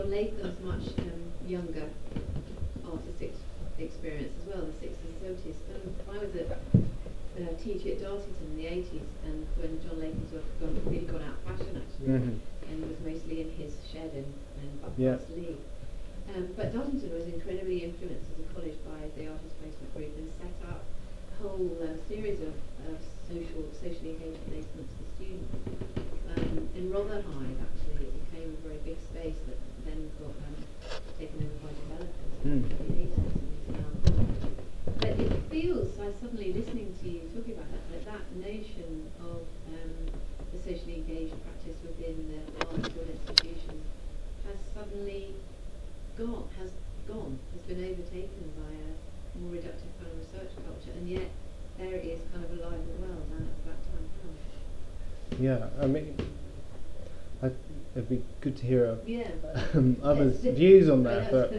John Latham's much younger artistic experience as well, the 60s, 70s. I was a teacher at Dartington in the 80s, and when John Latham's work had really gone out of fashion actually, and was mostly in his shed in Buckfast Lee. But Dartington was incredibly influenced as a college by the Artist Placement Group and set up a whole series of socially engaged placements for students. In Rotherhithe, actually, it became a very big space that then got taken over by developers in the 80s and is now gone. But it feels, suddenly listening to you talking about that notion of the socially engaged practice within the arts or institutions has suddenly has been overtaken by a more reductive kind of research culture, and yet there it is kind of alive and well now it's about time comes. Yeah, I mean, it'd be good to hear others' Yes, views on that. But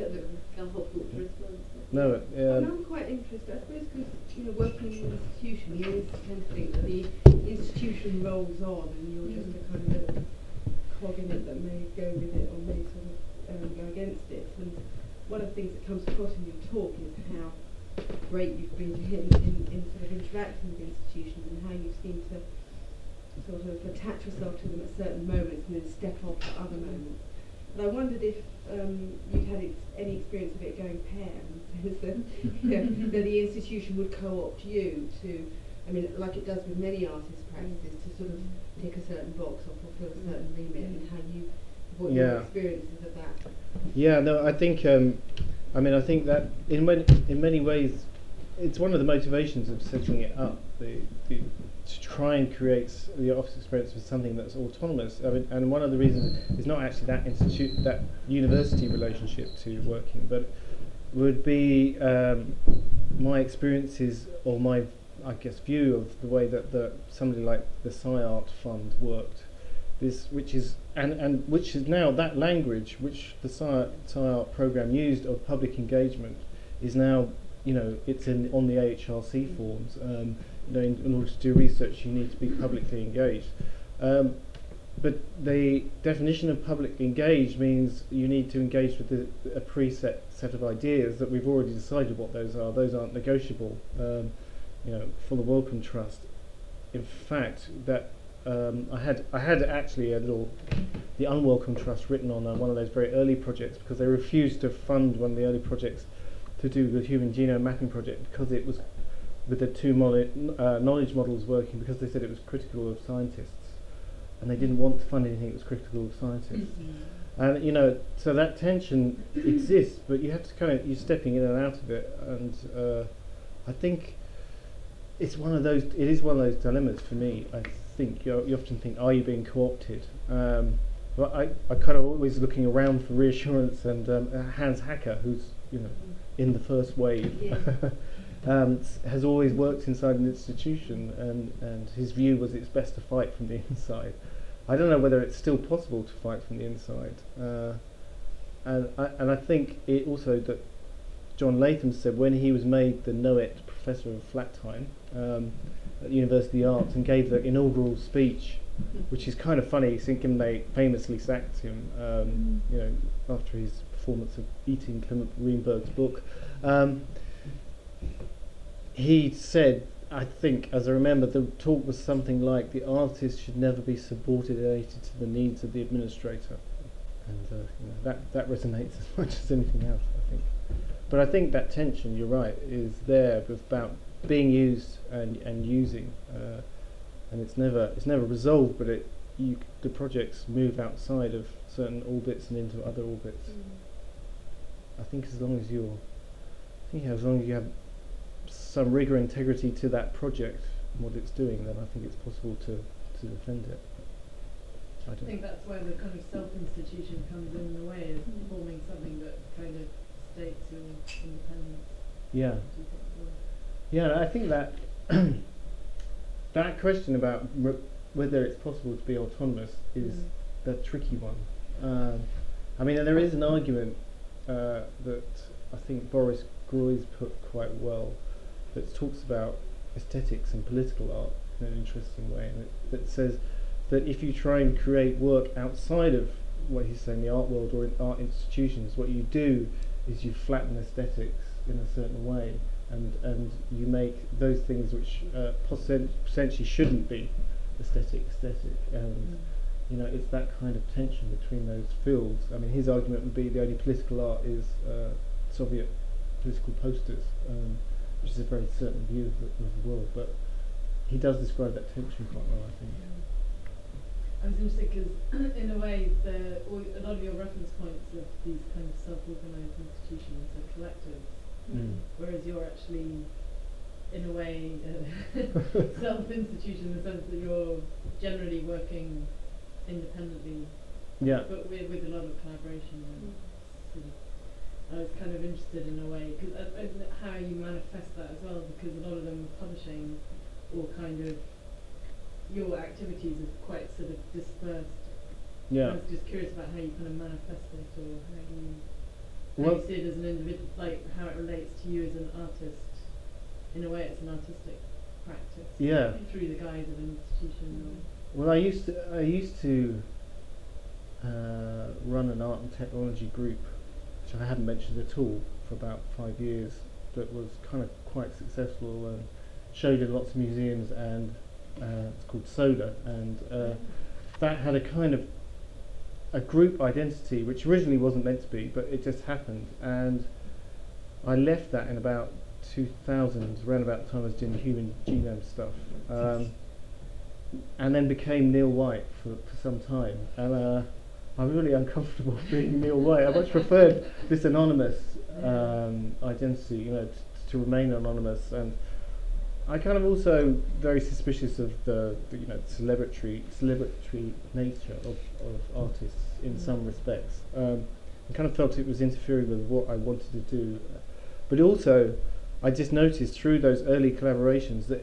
no, I'm quite interested, I suppose, because working in an institution, you always tend to think that the institution rolls on, and you're just a kind of little cog in it that may go with it or may sort of go against it. And one of the things that comes across in your talk is how great you've been to him in sort of interacting with institutions, and how you seem to sort of attach yourself to them at certain moments and then step off at other moments. And I wondered if you'd had any experience of it going pair, in the sense that the institution would co-opt you to, I mean, like it does with many artist practices, to sort of tick a certain box or fulfil a certain remit, and how what your experiences of that. Yeah, no, I think, I think that in many ways, it's one of the motivations of setting it up, to try and create the office experience with something that's autonomous. I mean, and one of the reasons is not actually that university relationship to working, but would be my experiences or my, I guess, view of the way that somebody like the SciArt Fund worked. Which is now that language which the SciArt program used of public engagement is now, it's on the AHRC forms. In order to do research, you need to be publicly engaged. But the definition of public engaged means you need to engage with a preset set of ideas that we've already decided what those are. Those aren't negotiable. For the Wellcome Trust, in fact, that I had actually the Unwelcome Trust written on one of those very early projects, because they refused to fund one of the early projects to do the Human Genome Mapping project, because it was with the two knowledge models working, because they said it was critical of scientists, and they didn't want to fund anything that was critical of scientists. And so that tension exists, but you have to you're stepping in and out of it, and I think it is one of those dilemmas for me. I think you often think, are you being co-opted? But I kind of always looking around for reassurance, and Hans Hacker, who's in the first wave, has always worked inside an institution, and his view was it's best to fight from the inside. I don't know whether it's still possible to fight from the inside, and I think it also that John Latham said when he was made the Knowett Professor of Flat Time at the University of Arts and gave the inaugural speech, which is kind of funny, thinking they famously sacked him, after his performance of eating Clement Greenberg's book. He said, I think, as I remember, the talk was something like, the artist should never be subordinated to the needs of the administrator. And that resonates as much as anything else, I think. But I think that tension, you're right, is there about being used and using, and it's never resolved, but the projects move outside of certain orbits and into other orbits. I think as long as you have some rigor, integrity to that project and what it's doing, then I think it's possible to defend it. I think that's where the kind of self-institution comes in the way of forming something that kind of states your independence. Yeah. Yeah, I think that that question about whether it's possible to be autonomous is the tricky one. There is an argument that I think Boris Groys put quite well, that talks about aesthetics and political art in an interesting way, and that says that if you try and create work outside of what he's saying, the art world or in art institutions, what you do is you flatten aesthetics in a certain way, and you make those things which potentially shouldn't be aesthetic, and it's that kind of tension between those fields. I mean, his argument would be the only political art is Soviet political posters, which is a very certain view of the world, but he does describe that tension quite well, I think. I was interested because, in a way, a lot of your reference points of these kind of self-organised institutions are collectives, whereas you're actually, in a way, self-institution in the sense that you're generally working independently, but with a lot of collaboration. And sort of, I was kind of interested in a way, cause, how you manifest that as well, because a lot of them are publishing, or kind of, your activities are quite sort of dispersed. Yeah. I was just curious about how you kind of manifest it, or how you see it as an individual, like how it relates to you as an artist. In a way, it's an artistic practice. Yeah. Through the guise of an institution. Well, I used to run an art and technology group, which I haven't mentioned at all, for about 5 years. That was kind of quite successful and showed in lots of museums, and it's called Soda, and that had a kind of a group identity which originally wasn't meant to be, but it just happened, and I left that in about 2000, around about the time I was doing the human genome stuff, and then became Neil White for some time, and I'm really uncomfortable being Neil White. I much preferred this anonymous identity, to remain anonymous, and I kind of also very suspicious of the celebratory nature of artists in some respects. I kind of felt it was interfering with what I wanted to do, but also I just noticed through those early collaborations that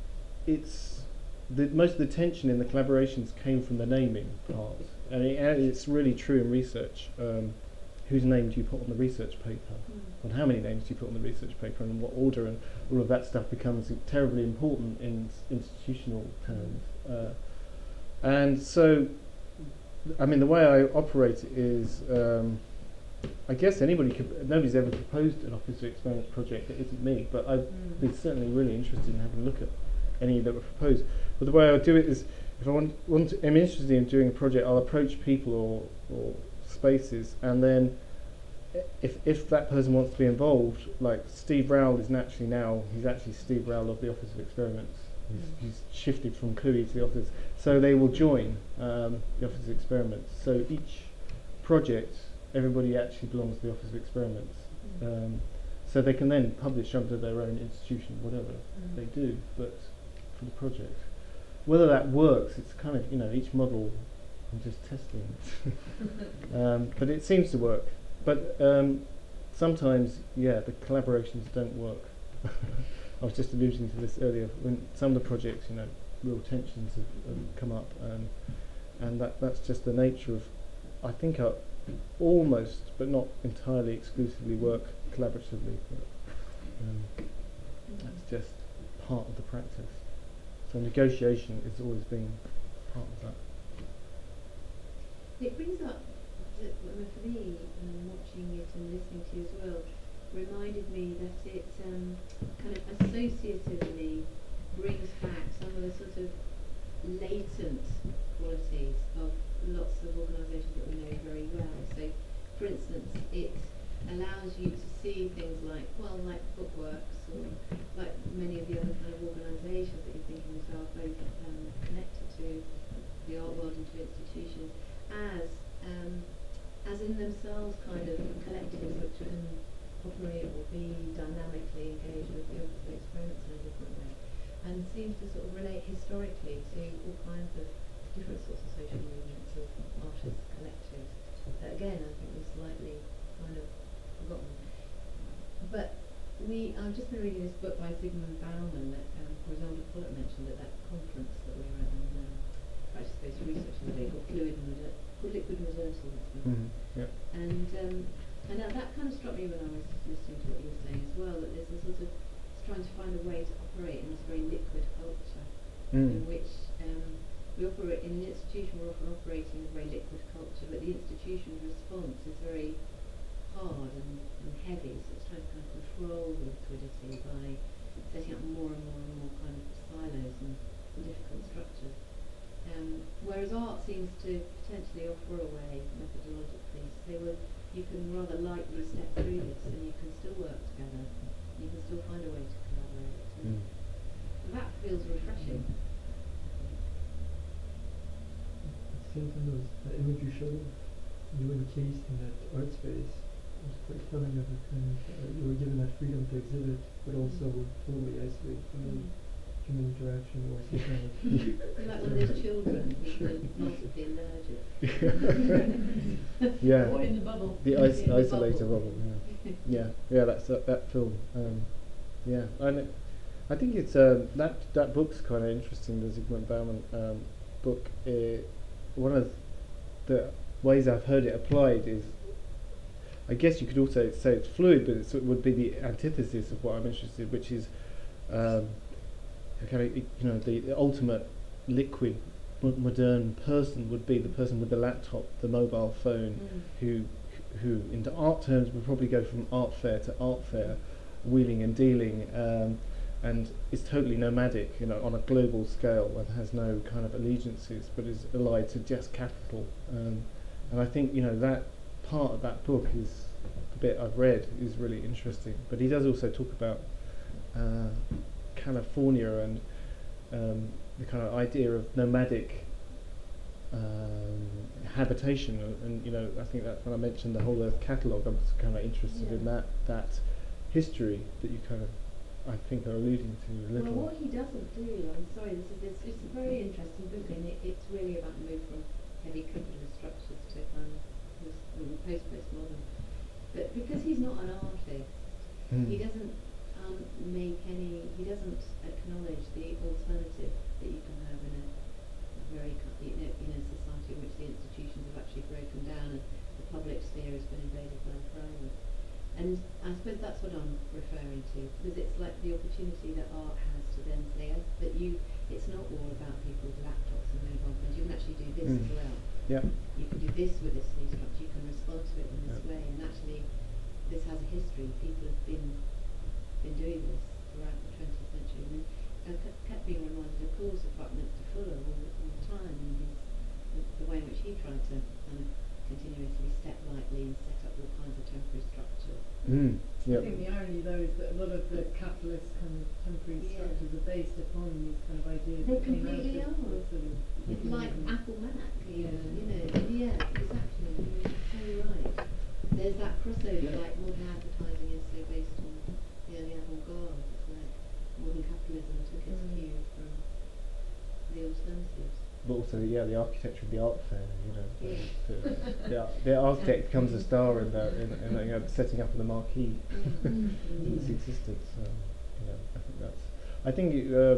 most of the tension in the collaborations came from the naming part, and it's really true in research. Whose name do you put on the research paper, and how many names do you put on the research paper, and in what order, and all of that stuff becomes terribly important in institutional terms. And so, I mean, the way I operate is, I guess nobody's ever proposed an Office of Experiments project that isn't me, but I'd be certainly really interested in having a look at any that were proposed. But the way I do it is, if I'm interested in doing a project, I'll approach people or spaces, and then if that person wants to be involved, like Steve Rowell is he's actually Steve Rowell of the Office of Experiments. He's shifted from CLUI to the office, so they will join the Office of Experiments. So each project, everybody actually belongs to the Office of Experiments, so they can then publish under their own institution, whatever they do, but for the project. Whether that works, it's kind of, each model, I'm just testing it. But it seems to work. But sometimes, the collaborations don't work. I was just alluding to this earlier. When some of the projects, real tensions have come up, and that's just the nature of, I think, almost, but not entirely exclusively work collaboratively. But, that's just part of the practice. So negotiation has always been part of that. It brings up, for me, watching it and listening to you as well, reminded me that it kind of associatively brings back some of the sort of latent qualities of lots of organisations that we know very well. So, for instance, it allows you to see things like Bookworks, or like many of the other kind of organisations that you think of yourself both connected to the art world and to institutions, as in themselves kind of collectives which can operate or be dynamically engaged with the Office of Experiments in a different way, and seems to sort of relate historically to all kinds of different sorts of social movements of artists collectives that again I think was slightly kind of forgotten. But I've just been reading this book by Zygmunt Bauman that Griselda Pollock mentioned at that conference that we were at in practice-based research in the day, called Liquid Reversal. And that kind of struck me when I was listening to what you were saying as well, that there's a sort of trying to find a way to operate in this very liquid culture in which we operate in an institution. We're often operating a very liquid culture, but the institution's response is very hard and heavy. So it's trying to kind of control the liquidity by setting up more and more and more kind of silos and difficult structures. Whereas art seems to potentially offer a way methodologically to say, well, you can rather lightly step through this and you can still work together. You can still find a way to collaborate. And that feels refreshing. At the same time, that image you showed of you encased in that art space was quite telling of a kind of, you were given that freedom to exhibit, but also totally isolated from any human interaction or signal. You're like one of those children who are multiply allergic. Yeah. Or in the bubble. The In the isolator bubble. bubble. Yeah, that's that film. Yeah, and I think it's that book's kind of interesting. The Zygmunt Bauman book. One of the ways I've heard it applied is, I guess you could also say it's fluid, but it would be the antithesis of what I'm interested in, which is kind of the ultimate liquid modern person would be the person with the laptop, the mobile phone, who in art terms would probably go from art fair to art fair, wheeling and dealing, and is totally nomadic, on a global scale, and has no kind of allegiances, but is allied to just capital. And I think that part of that book is the bit I've read is really interesting. But he does also talk about California and the kind of idea of nomadic habitation, and I think that when I mentioned the Whole Earth Catalogue, I'm kind of interested in that history that you kind of, I think, are alluding to a little. Well, what he doesn't do, I'm sorry, it's a very interesting book, and it's really about the move from heavy capitalist structures to kind of post-postmodern. But because he's not an artist, he doesn't he doesn't acknowledge the alternative that you can have in a very society in which the institutions have actually broken down and the public sphere has been invaded by the private. And I suppose that's what I'm referring to, because it's like the opportunity that art has to then say that it's not all about people with laptops and mobile phones. You can actually do this as well. Yeah. You can do this with this new structure. You can respond to it in this way, and actually, this has a history. People have been doing this throughout the 20th century, and kept being reminded of Paul's apartment to Fuller all the time, and the way in which he tried to kind of continuously step lightly and set up all kinds of temporary structures. I think the irony though is that a lot of the capitalist kind of temporary structures are based upon these kind of ideas. They that came out completely of are. sort of Like Apple Mac, Yeah. exactly. You're so right. There's that crossover, like modern advertising is so based on the avant-garde. It's like modern capitalism took its cue from the alternatives. But also, the architecture of the art fair. The architect becomes a star in setting up in the marquee. Its existence. I think that's. I think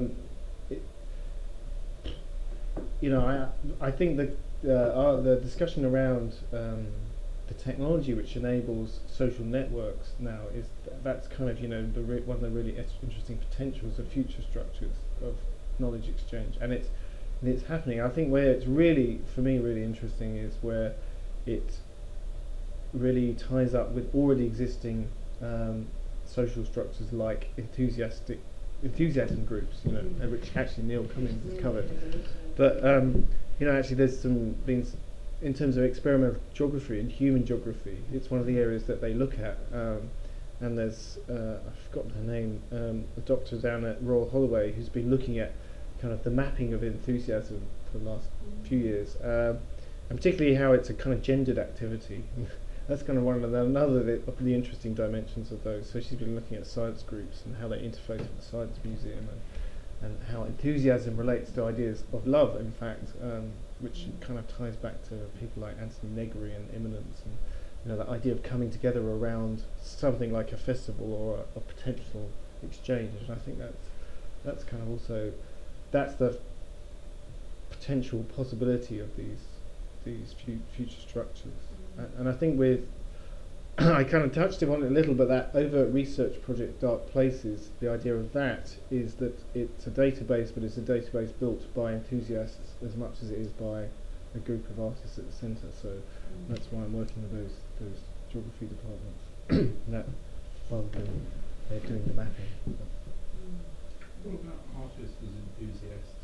I think the discussion around the technology which enables social networks now is that's kind of one of the really interesting potentials of future structures of knowledge exchange, and it's happening. I think where it's really, for me, really interesting is where it really ties up with already existing social structures like enthusiasm groups, which actually Neil Cummins has covered. But actually, there's been in terms of experimental geography and human geography. It's one of the areas that they look at. And there's I've forgotten her name, a doctor down at Royal Holloway who's been looking at kind of the mapping of enthusiasm for the last few years, and particularly how it's a kind of gendered activity. That's kind of another of the interesting dimensions of those. So she's been looking at science groups and how they interface with the Science Museum, and how enthusiasm relates to ideas of love, in fact, which kind of ties back to people like Anthony Negri and Immanence, and that idea of coming together around something like a festival or a potential exchange. And I think that's kind of also that's the potential possibility of these future structures. And I think with I kind of touched upon it a little, but that overt research project, Dark Places, the idea of that is that it's a database, but it's a database built by enthusiasts as much as it is by a group of artists at the centre. So that's why I'm working with those geography departments, that rather than they're doing the mapping. What about artists as enthusiasts?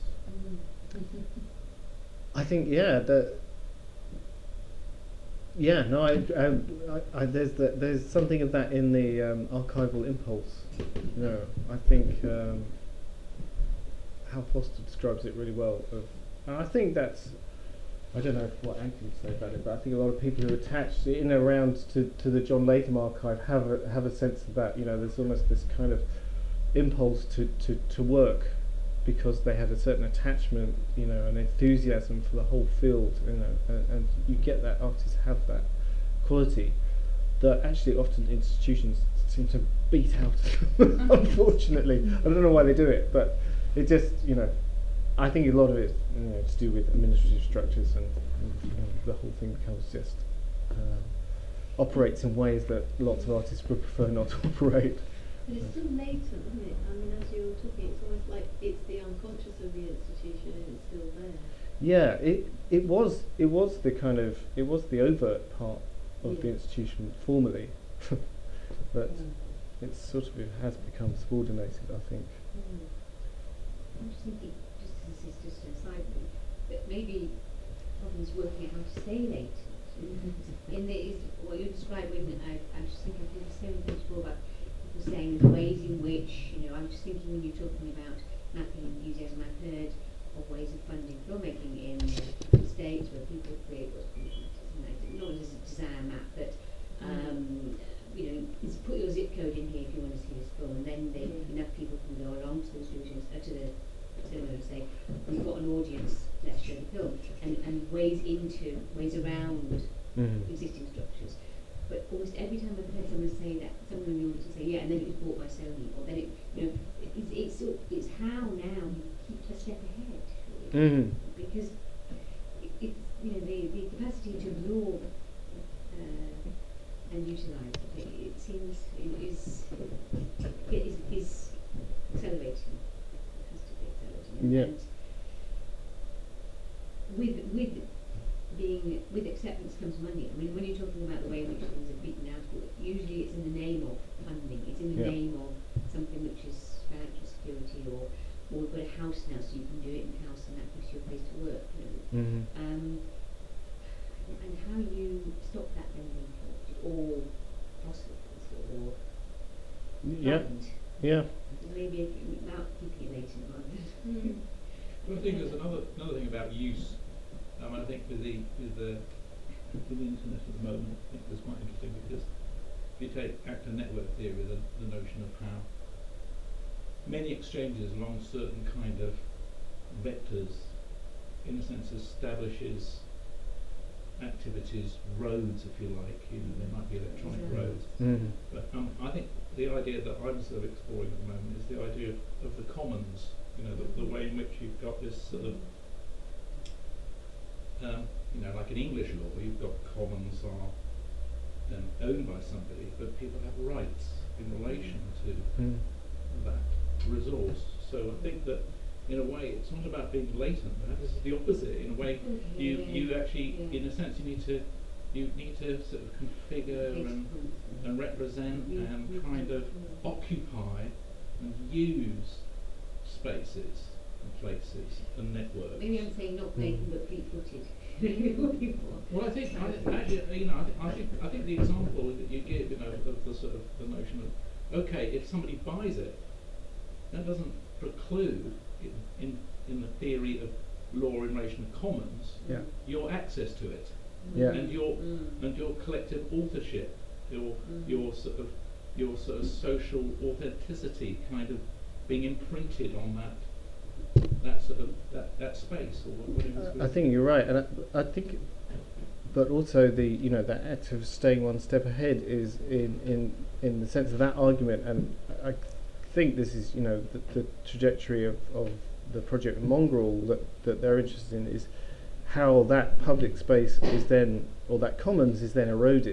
I think there's something of that in the archival impulse. I think Hal Foster describes it really well. And I think that's, I don't know what Anthony would say about it, but I think a lot of people who are attached in and around to the John Latham archive have a sense of that. There's almost this kind of impulse to work because they have a certain attachment, an enthusiasm for the whole field, and you get that artists have that quality that actually often institutions seem to beat out. Unfortunately, I don't know why they do it, but it just, I think a lot of it, to do with administrative structures, and the whole thing becomes just operates in ways that lots of artists would prefer not to operate. But it's still latent, isn't it? I mean, as you were talking, it's almost like it's the unconscious of the institution and it's still there. Yeah, it was the overt part of the institution formerly, but it sort of has become subordinated, I think. I'm just thinking, just as this is just an aside, that maybe problems working out how to say latent. In what you described, I'm just thinking of the same thing before about people saying the ways in which, I'm just thinking when you're talking about mapping enthusiasm, I've heard of ways of funding filmmaking in the States where people create what's not as a desire map, but put your zip code in here if you want to see this film, and then enough people can go along to the studios, to the cinema and say, we've got an audience, let's show the film, and ways around existing structures. But almost every time I've heard someone say that, someone in the audience will say, and then it was bought by Sony, or then it's how now you keep a step ahead, because it's the capacity to absorb and utilise it seems is accelerating. It has to be accelerating. And with acceptance comes money. I mean, when you're talking about the way in which things are beaten out, usually it's in the name of funding. It's in the name of something which is financial security, or we've got a house now, so you can do it in the house, and that gives you a place to work. And how you stop that then being taught, or fossils, or fund. Maybe about keeping it latent rather than. Well, I think there's another thing about use. I think with the internet at the moment, I think it's quite interesting, because if you take actor network theory, the notion of how many exchanges along certain kind of vectors, in a sense, establishes activities, roads, if you like. They might be electronic roads. But I think the idea that I'm sort of exploring at the moment is the idea of the commons. The way in which you've got this sort of like in English law, you've got commons are owned by somebody, but people have rights in relation to that resource. So I think that in a way it's not about being latent, but this is the opposite. In a way, you actually, in a sense, you need to sort of configure and represent and kind of occupy and use spaces and places and networks. Maybe I'm saying not blatant but fleet-footed. Well, I think the example that you give, of the sort of the notion of, okay, if somebody buys it, that doesn't preclude in the theory of law in relation to commons your access to it, and your collective authorship, your sort of social authenticity kind of being imprinted on that sort of that space, or whatever. I think you're right, and I think, but also that act of staying one step ahead is in the sense of that argument, and I think this is the trajectory of the project Mongrel that they're interested in, is how that public space is then, or that commons is then eroded,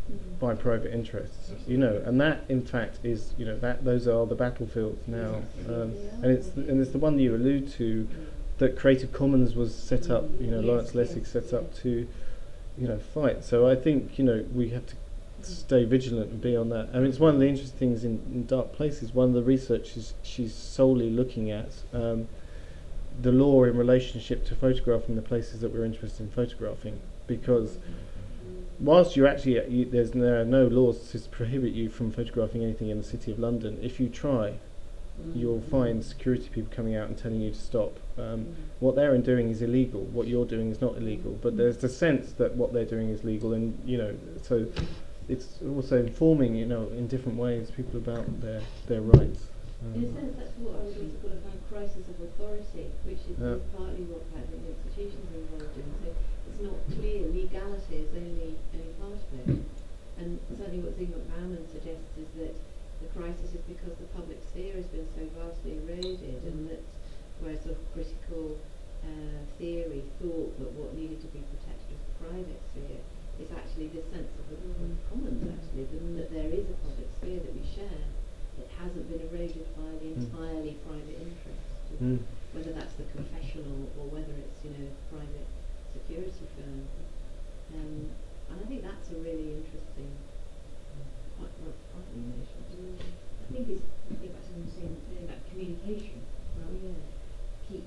by private interests, you know, and that in fact is, you know, that those are the battlefields now, and it's the one that you allude to, that Creative Commons was set up, you know, Lawrence Lessig set up to, you know, fight. So I think, you know, we have to stay vigilant and be on that. I mean, it's one of the interesting things in Dark Places. One of the research is she's solely looking at the law in relationship to photographing the places that we're interested in photographing, because whilst there are no laws to prohibit you from photographing anything in the City of London, if you try, you'll find security people coming out and telling you to stop. What they're doing is illegal. What you're doing is not illegal. But there's the sense that what they're doing is legal, and you know, so it's also informing, you know, in different ways people about their rights. In a sense, that's what I would also call a kind of crisis of authority, which is partly what kind of institutions are involved in. So it's not clear. Legality is only part of it. And certainly what Zygmunt Bauman suggests is that the crisis is because the public sphere has been so vastly eroded, and that whereas sort of critical theory thought that what needed to be protected was the private sphere, it's actually this sense of the commons, actually, that there is a public sphere that we share. It hasn't been eroded by the entirely private interest, whether that's the confessional or whether it's, you know, private security firm. And I think that's a really interesting, quite frightening notion. I think it's back to what you were saying about communication. Well, yeah. Keep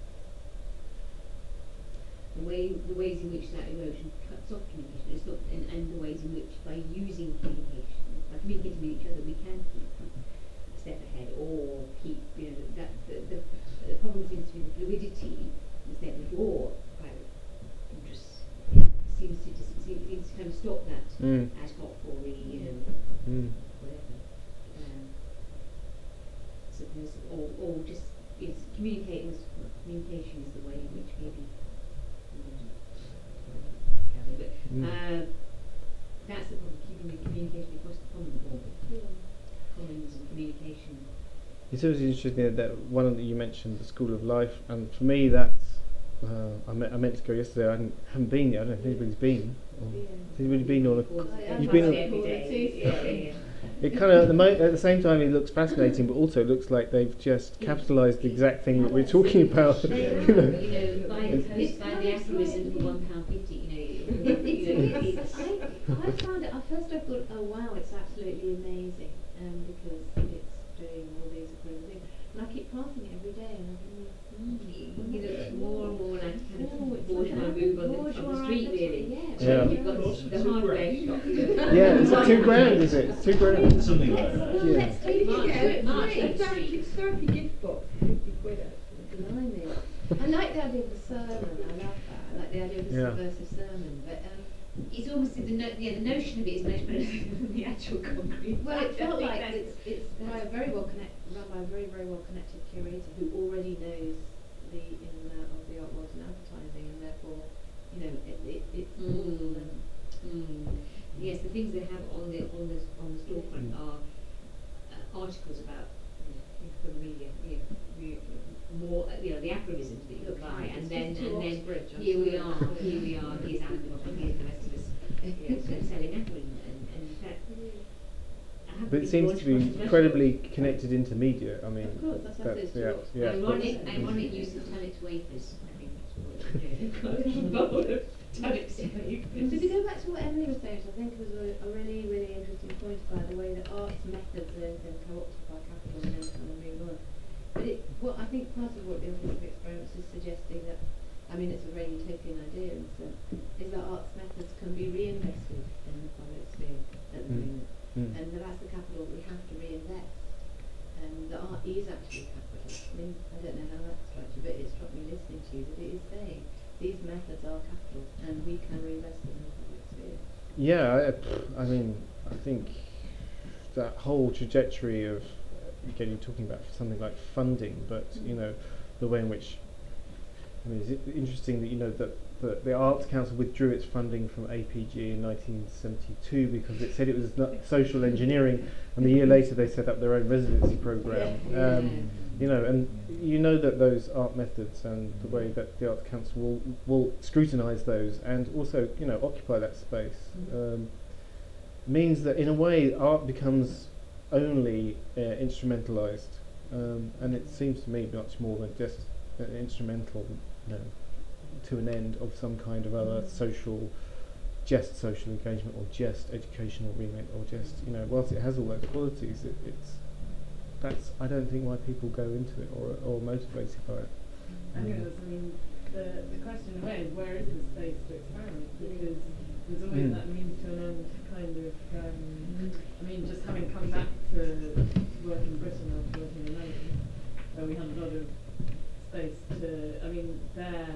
the ways in which that emotion cuts off communication. It's not, and the ways in which by using communication, by communicating with each other, we can keep a step ahead or keep, you know, that the problem seems to be the fluidity that's there before private interests. Seems to kind of stop that ad hoc or really, you know, whatever. Or just communication is the way in which maybe. That's the problem, keeping the communication across the common border. Commons and communication. It's always interesting that one that you mentioned, the School of Life, and for me that's I meant to go yesterday. I haven't been yet. I don't know if anybody's been. Has anybody been on a? You've been on every day. It kind of at the same time it looks fascinating, but also looks like they've just capitalised the exact thing that we're talking about. Buy the aphorism for £1.50. I found it. At first, I thought, oh wow, it's absolutely amazing, because it's doing all these incredible things. And I keep passing it every day, and I think, you look more and more like kind of bourgeois move on the street, really. Yeah. You've got the hardware shop. Yeah, it's £2,000, is it? It's £2,000. Something like that. Let's take it. March It's a therapy gift box, £50 actually. blimey. I like the idea of the sermon. I love that. I like the idea of the subversive sermon, but. It's almost the notion of it is much better than the actual concrete. Well, it felt like it's by a very well run by a very, very well connected curator who already knows the in and out of the art world and advertising, and therefore, you know, it's all. Yes, the things they have on the storefront are articles about from the media, more, the aphorisms that you can buy, and then here we are, here's Alan Dawson, here's the rest of us, selling aphorisms, and that. But it seems to be incredibly connected into media. I mean, of course, that's ironic use of Tunnock's wafers. I think that's what bowl of Tunnock's wafers. So to go back to what Emily was saying, which I think was a really, really interesting point about the way that art's methods have been co-opted by capital and then kind of move on. But I think part of what the Office of Experiments is suggesting that, I mean, it's a very utopian idea in a sense, is that art's methods can be reinvested in the public sphere at the moment, and that's the capital we have to reinvest. And the art is actually capital. I mean, I don't know how that strikes you, but it struck me listening to you that it is saying these methods are capital, and we can reinvest them in the public sphere. Yeah, I mean, I think that whole trajectory of, again, you're talking about something like funding, but you know, the way in which, I mean, it's interesting that, you know, that the Arts Council withdrew its funding from APG in 1972 because it said it was not social engineering, and a year later they set up their own residency program. You know, and you know that those art methods and the way that the Arts Council will scrutinise those and also, you know, occupy that space. means that in a way art becomes only instrumentalized, and it seems to me much more than just instrumental, to an end of some kind of other social engagement, or just educational remit, or just, whilst it has all those qualities, that's I don't think why people go into it or motivated by it. Because, the question in a way is, where is the space to experiment? Because there's always that means to an end kind of, just having come back to work in Britain after working in London, where we had a lot of space to, there,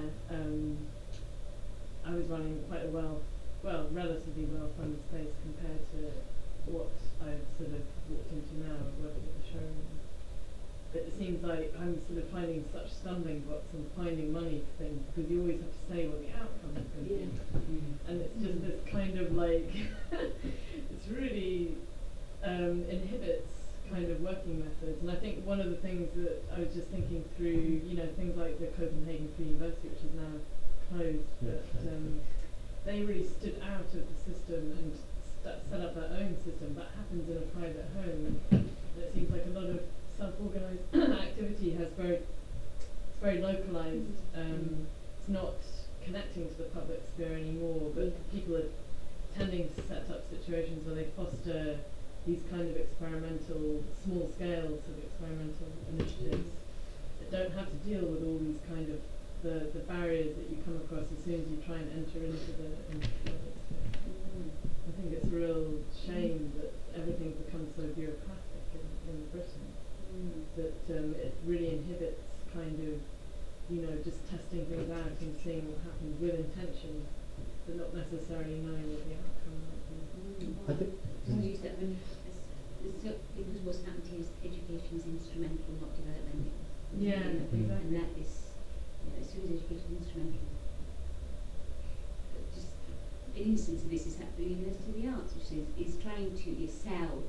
I was running quite a relatively well-funded space compared to what I've sort of walked into now, working at the showroom. But it seems like I'm sort of finding such stumbling blocks and finding money for things, because you always have to say what the outcome is going to be. And it's just this kind of like, it's really inhibits kind of working methods. And I think one of the things that I was just thinking through, things like the Copenhagen Free University, which is now closed, but they really stood out of the system and set up their own system. That happens in a private home. And it seems like a lot of self-organised activity has it's very localised. It's not connecting to the public sphere anymore, but people are tending to set up situations where they foster these kind of experimental, small scale sort of experimental initiatives that don't have to deal with all these kind of the barriers that you come across as soon as you try and enter into the public sphere. I think it's a real shame that everything's become so bureaucratic in Britain, that it really inhibits kind of, just testing things out and seeing what happens with intention, but not necessarily knowing what the outcome might be. I think. Because what's happened here is education is instrumental, not developmental. Yeah, exactly. And that is, as soon as education is instrumental, just an instance of this is at the University of the Arts, which is trying to sell,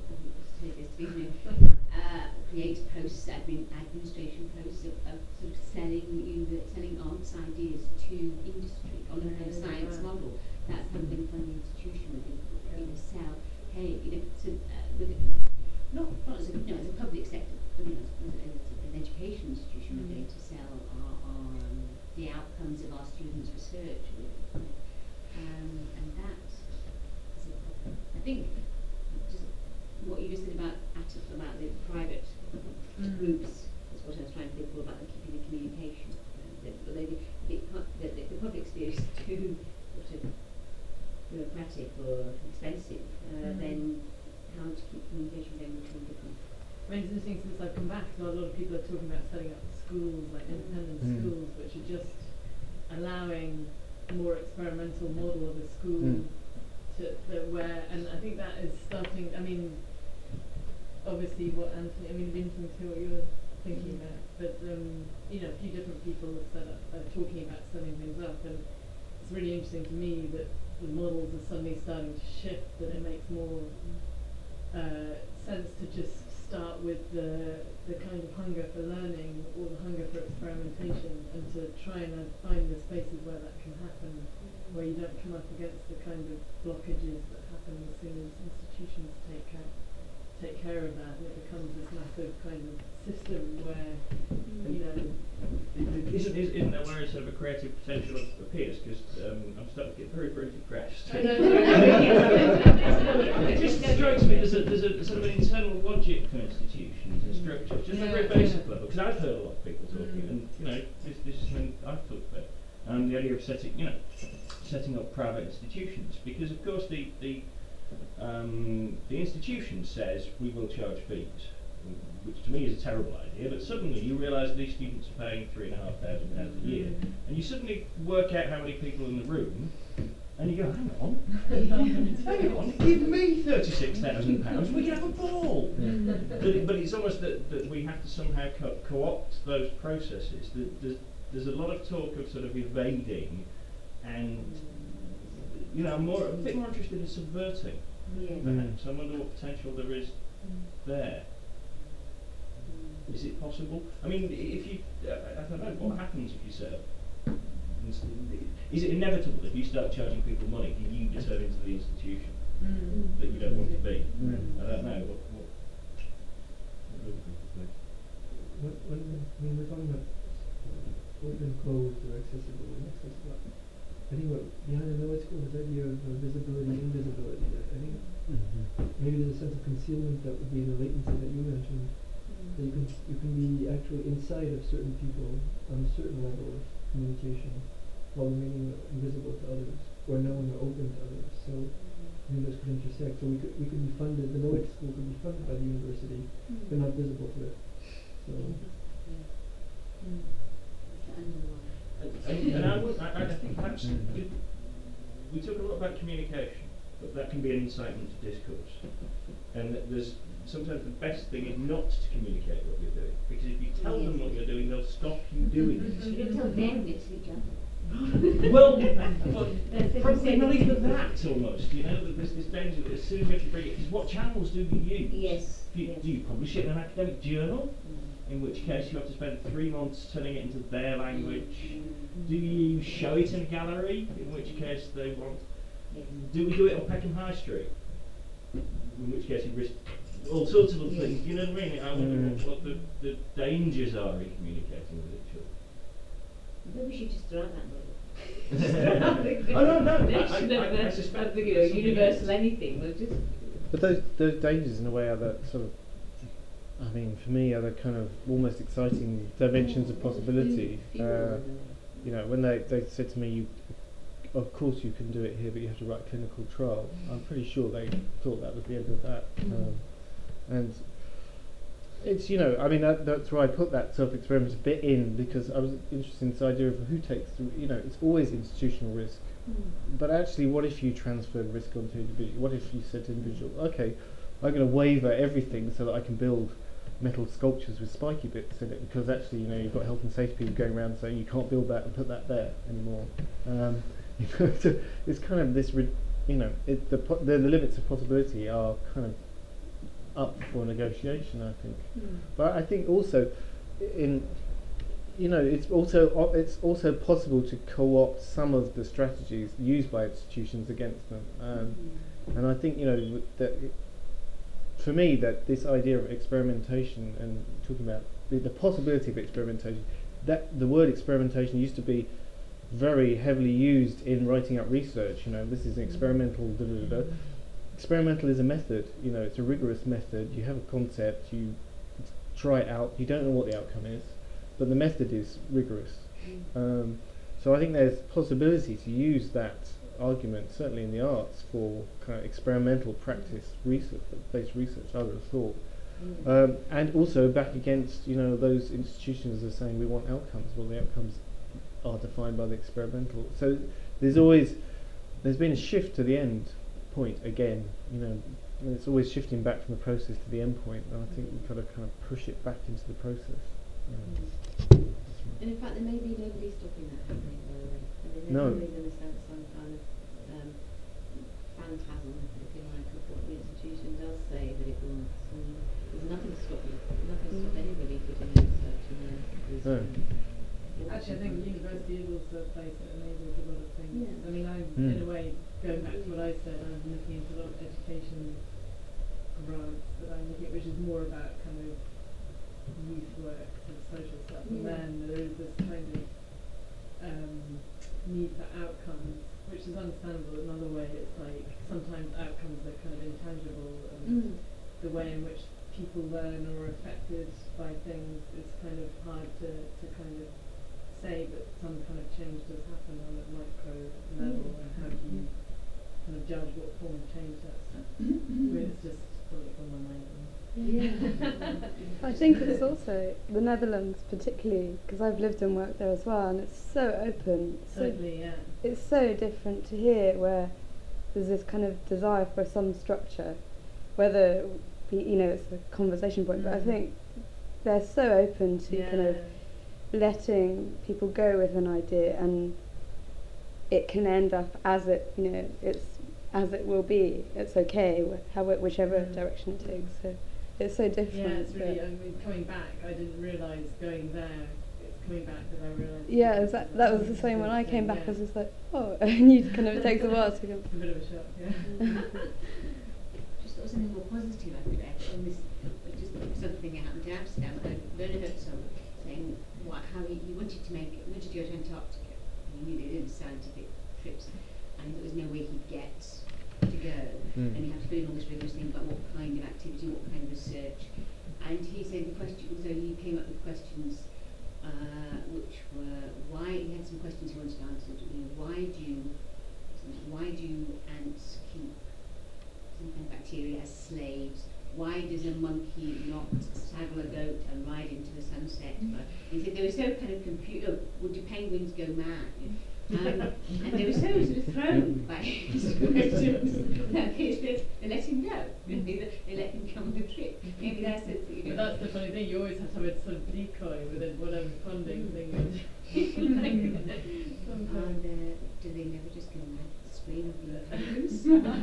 create posts, administration posts of sort of selling arts ideas to industry on a kind of science model. That's how the funding institution would sell. Hey, not as a public sector, as an education institution, we're going to sell our the outcomes of our students' research, and that is a problem. I think just what you just said about the private groups is what I was trying to think about, keeping the communication. The public sphere is too sort of bureaucratic or expensive, then how to keep communication going between different. It's interesting, since I've come back, a lot of people are talking about setting up schools, like independent schools, which are just allowing a more experimental model of a school and I think that is starting. Obviously what Anthony, it'd be interesting to hear what you're thinking about, but a few different people are talking about setting things up, and it's really interesting to me that the models are suddenly starting to shift, that it makes more sense to just start with the kind of hunger for learning, or the hunger for experimentation, and to try and find the spaces where that can happen, where you don't come up against the kind of blockages that happen as soon as institutions take care of that, and it becomes this massive kind of system where, Isn't there where sort of a creative potential appears? Because I'm starting to get very, very depressed. It just strikes me there's a sort of an internal logic to institutions and structures, just at a very basic level. Because I've heard a lot of people talking, and this is something I've talked about, and the idea of setting up private institutions. Because of course the institution says we will charge fees, which to me is a terrible idea, but suddenly you realise these students are paying £3,500 a year, and you suddenly work out how many people in the room, and you go, hang on, give me £36,000, we can have a ball. But it's almost that we have to somehow co-opt those processes. There's a lot of talk of sort of evading, and I'm a bit more interested in subverting. So I wonder what potential there is there. Is it possible? I mean, if you, I don't know, what happens if you set up? Is it inevitable if you start charging people money, do you deter into the institution? that you don't want to be. Mm. I don't know. What other people think? When we're talking about open, closed, or accessible, I think what behind the knowledge school is the idea of visibility and invisibility. I think maybe there's a sense of concealment that would be the latency that you mentioned. That you can be actually inside of certain people on a certain level of communication while remaining invisible to others, or known or open to others. So I think those could intersect. So we could be funded. The knowledge school could be funded by the university, but not visible to it. So. And I think that's we talk a lot about communication, but that can be an incitement to discourse. And there's sometimes the best thing is not to communicate what you're doing, because if you tell them what you're doing, they'll stop you doing it. You don't tell them, it's each other. Well, probably not even that almost. You know, there's this danger that as soon as you have to bring it, because what channels do you use? Yes. Do you publish it in an academic journal? In which case you have to spend 3 months turning it into their language. Do you show it in a gallery? In which case they want. Do we do it on Peckham High Street? In which case you risk all sorts of other things. You know what I mean? I wonder what the dangers are in communicating with each other. Maybe we should just throw out that model. Oh no! I suspect think universal anything. We'll just. But those dangers in a way are the sort of, I mean, for me, are the kind of almost exciting dimensions of possibility. You know, when they said to me, of course you can do it here, but you have to write a clinical trial. I'm pretty sure they thought that was the end of that. And it's, you know, I mean, that's why I put that self-experiment bit in, because I was interested in this idea of who takes the, you know, it's always institutional risk. But actually, what if you transferred risk onto individual? What if you said to individual, okay, I'm going to waiver everything so that I can build metal sculptures with spiky bits in it, because actually, you know, you've got health and safety people going around saying you can't build that and put that there anymore. You know, so it's kind of this, you know, the limits of possibility are kind of up for negotiation, I think. But I think also, you know, it's also possible to co-opt some of the strategies used by institutions against them, and I think, you know, that for me, that this idea of experimentation and talking about the possibility of experimentation, that the word experimentation used to be very heavily used in writing out research. You know, this is an experimental Experimental is a method, you know, it's a rigorous method. You have a concept, you try it out, you don't know what the outcome is, but the method is rigorous. So I think there's possibility to use that argument, certainly in the arts, for kind of experimental practice based research, I would have thought. And also back against, you know, those institutions that are saying we want outcomes. Well, the outcomes are defined by the experimental. So there's been a shift to the end point again, you know, and it's always shifting back from the process to the end point, and I think we've got to kind of push it back into the process. And in fact, there may be nobody stopping that happening, by the way. I mean, No. there is, in a sense, some kind of phantasm, if you like, of what the institution does say that it wants. And there's nothing to stop you, nothing to stop anybody putting in research in there. Actually, I think university is also a place that enables a lot of things. Yeah. I mean, in a way, going back to what I said, I'm looking into a lot of education grants that I'm looking at, which is more about kind of youth work and social stuff. And then there is this kind of need for outcomes, which is understandable. Another way, it's like sometimes outcomes are kind of intangible, and the way in which people learn or are affected by things is kind of hard to kind of say, but some kind of change does happen on a micro level, and how do you kind of judge what form of change that's? I mean, it's just something on my mind. I think it's also the Netherlands, particularly because I've lived and worked there as well, and it's so open. Totally, yeah. It's so different to here, where there's this kind of desire for some structure, whether you know it's a conversation point. But I think they're so open to kind of letting people go with an idea, and it can end up as it, you know, it's as it will be. It's okay, whichever direction it takes. So it's so different. Yeah, it's really. I mean, coming back, I didn't realise going there. It's coming back that I realised. Yeah, that was the same when I came back. I was just like, oh, and you kind of, it takes a while to go. It's a bit of a shock, yeah. positive, I could add on this, just something that happened in Amsterdam. I learned about someone saying how he wanted to go to Antarctica, and he knew they didn't scientific trips, and there was no way he'd get to go, and he had to fill in all this rigorous thing about what kind of activity, what kind of research, and he said the question, so he came up with questions which were he had some questions he wanted answered. Why do ants keep some kind of bacteria as slaves? Why does a monkey not saddle a goat and ride into the sunset? He said they were so kind of would do penguins go mad? And they were so sort of thrown by his questions that they let him go. They let him come on the trip. Maybe that's it. But that's the funny thing, you always have to have a sort of decoy within whatever funding thing is. And do they never just go mad scream of the penguins?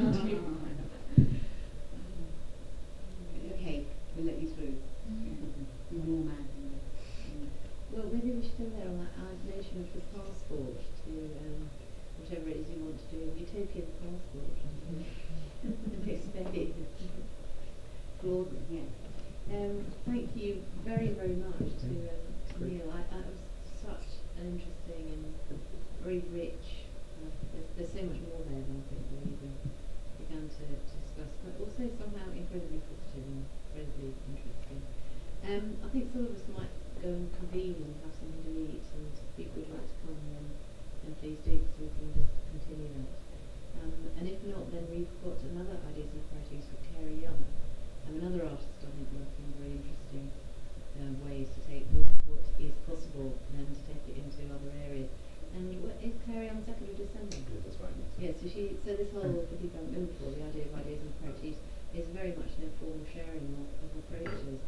Okay, we'll let you through. You're more mad than me. Well, maybe we should go there on that notion of the passport to whatever it is you want to do. Utopian passport. Expect Gordon, yeah. Thank you very, very much to Neil. That was such an interesting and very rich. There's so much more there than I think we even began to discuss, but also somehow incredibly positive and incredibly interesting. I think some of us might go and convene and have something to eat, and if people would like to come, then please do, so we can just continue that. And if not, then we've got another Ideas and Priorities with Carey Young, another artist I think working in very interesting ways to take what is possible and to take it into other areas. And is Carey on the 2nd of December? Yeah, that's right. Yeah, so this whole, for people who haven't been before, the idea of Ideas and Priorities is very much an informal sharing of approaches.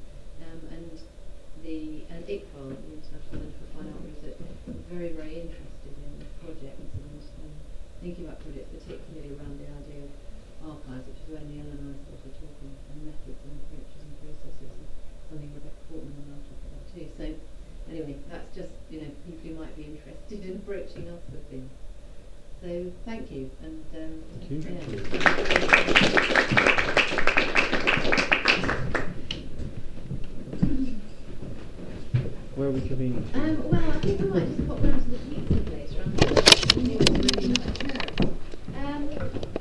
And ICFAR, the International Centre for Fine Art Research, are very, very interested in projects and thinking about projects, particularly around the idea of archives, which is where Neil and I started talking, and methods and approaches and processes, and something Rebecca Portman and I talk about too. So anyway, that's just, people who might be interested in approaching us with things. So thank you, and Thank you. Where are we convening to? Well, I think we might just pop round to the pizza place around the corner.